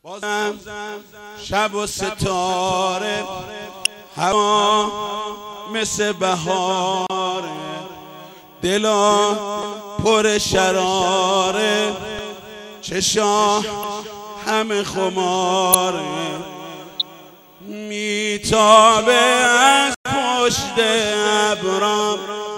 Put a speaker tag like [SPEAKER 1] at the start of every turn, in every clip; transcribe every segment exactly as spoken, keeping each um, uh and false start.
[SPEAKER 1] بازم شب و ستاره هوا مثل بهاره، دلا پر شراره، چشا همه خماره، میتابه از پشت ابرام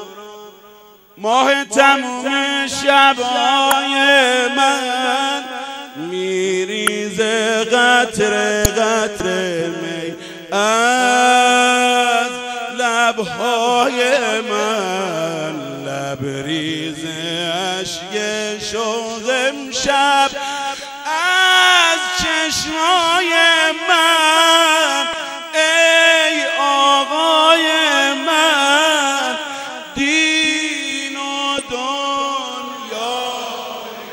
[SPEAKER 1] ماه تموم شبای من، میریزه قطره قطره می از لبهای من، لبریز اشک شوق امشب از چشمای من. ای آقای من، دین و دنیای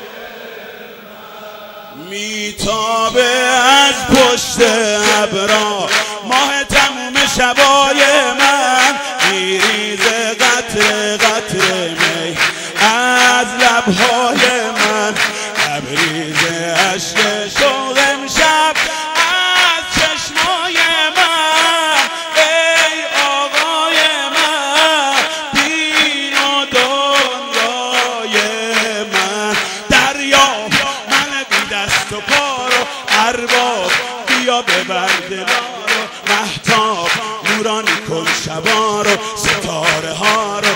[SPEAKER 1] من، میتابه از پشت ابرا ماه تموم شبای من، میریزه قطره قطره می از لبهای من، لبریز اشک شوق امشب از چشمای من. ای آقای من، دین و دنیای من، دریا من بی دست و پا رو ارباب بیا ببر دلا رو، مهتاب نورانی کن شبا رو، ستاره ها رو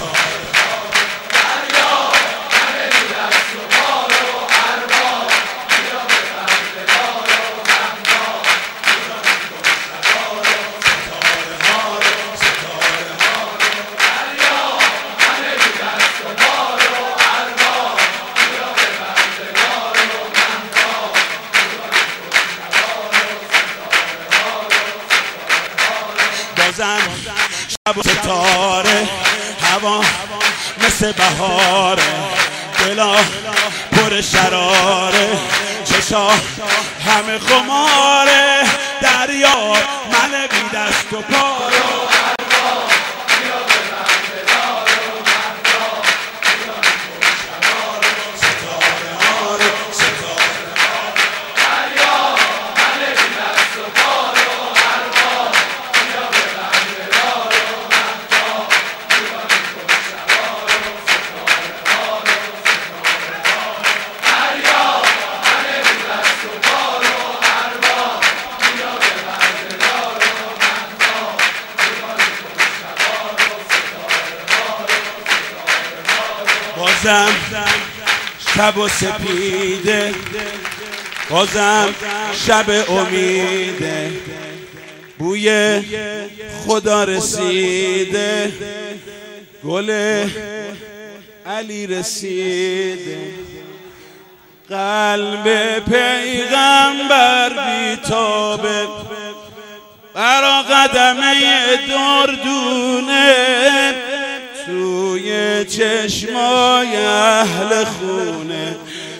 [SPEAKER 1] شب و ستاره هوا مثل بهاره، دلا پر شراره، چشا همه خماره، دریا من بی دست و پا رو بازم شب و سپیده، بازم شب امیده، بوی خدا رسیده، گل علی رسیده، قلب پیغمبر بیتابه برا قدمه دردونه، توی چشمای اهل خونه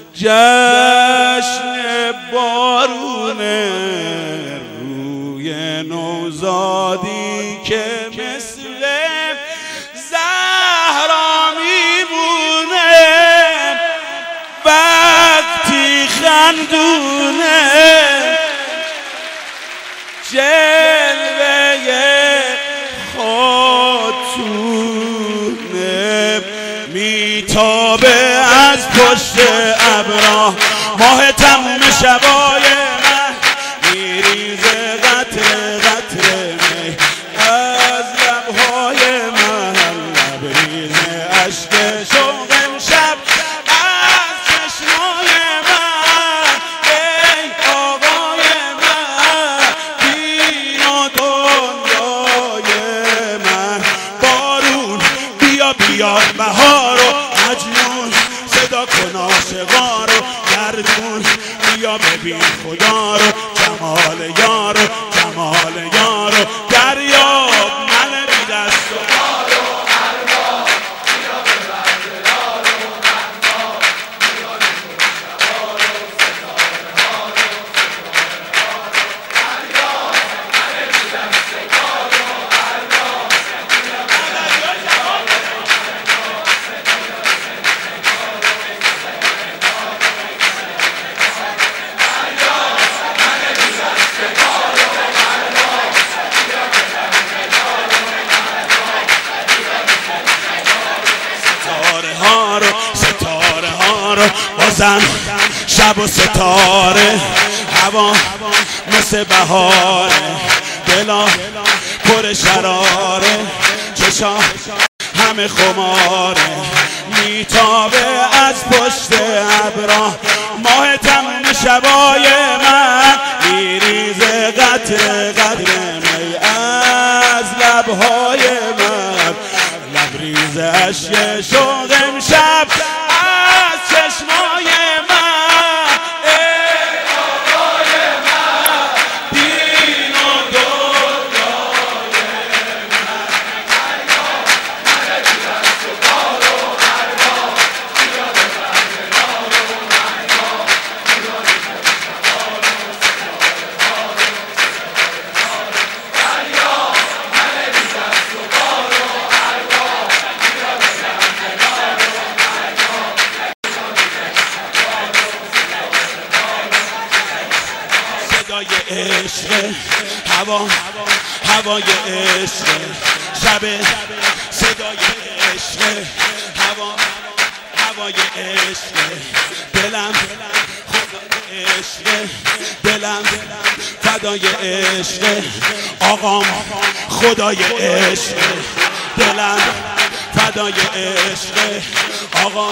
[SPEAKER 1] جشن بارونه، روی نوزادی که مثل زهرا میمونه، وقتی خندونه جلوه خاتونه، میتابه از پشت ابرا ماه تموم شبای من، میریزه قطره قطره می از لبهای من، لبریز اشک شوق امشب از چشمای من. ای آقای من، دین و دنیای من، بارون بیا بیا بهار و مجنون صدا کن عاشقا رو، گردون بیا ببین خدا رو، جمال یارو جمال یارو، دریا من بی دست و پا رو ارباب بیا ببر دلا رو، مهتاب نورانی کن شبا رو، ستاره ها رو ستاره ها رو، دریا من بی دست و پا رو ارباب بیا ببر دلا رو. Yeah. بازم شب و ستاره، هوا مثل بهاره، دلا پر شراره، چشا همه خماره، میتابه از پشت ابرا ماه تموم شبای من، میریزه قطره قطره می از لبهای من، لبریز اشک شوق امشب از چشمای من، ای آقای من دین و دنیای من، من دست و بار و اربا بیاد بردار و مردا، بیاد بردار و ستاره دریا، من دست و بار و اربا بیاد بردار و مردا، صدای عشق، هوا هوای عشق، شب صدای عشق، هوا هوای عشق، دلم خدای عشق، دلم فدای عشق، آقام خدای عشق، دلم فدای عشق، آقام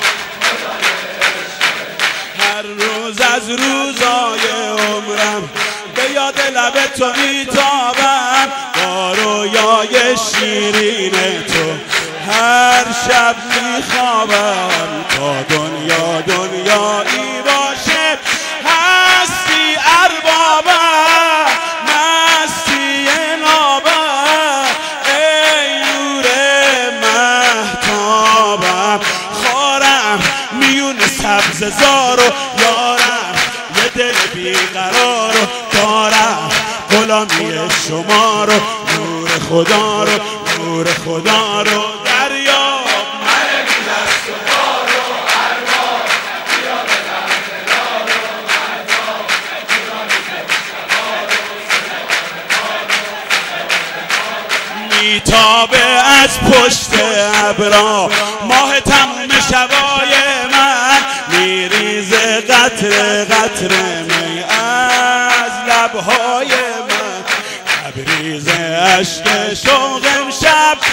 [SPEAKER 1] هر روز از روزای عمرم به یاد لب تو میتابم، با رویای شیرین تو هر شب میخوابم، تا دنیا دنیایی باشه هستی اربابم، مستی نابم، ای نور مهتابم، خارم میون سبز زار و یارم، یه دل بیقرار رو دارم، غلامی شما رو، نور خدا رو، نور خدا رو دریاب، من دست و بار و ارباب بیا به دردار و مرداب، میتابه از پشت ابرا ماه تموم شبای من، میریزه قطره قطره می از لبهای من، لبریز اشک شوق امشب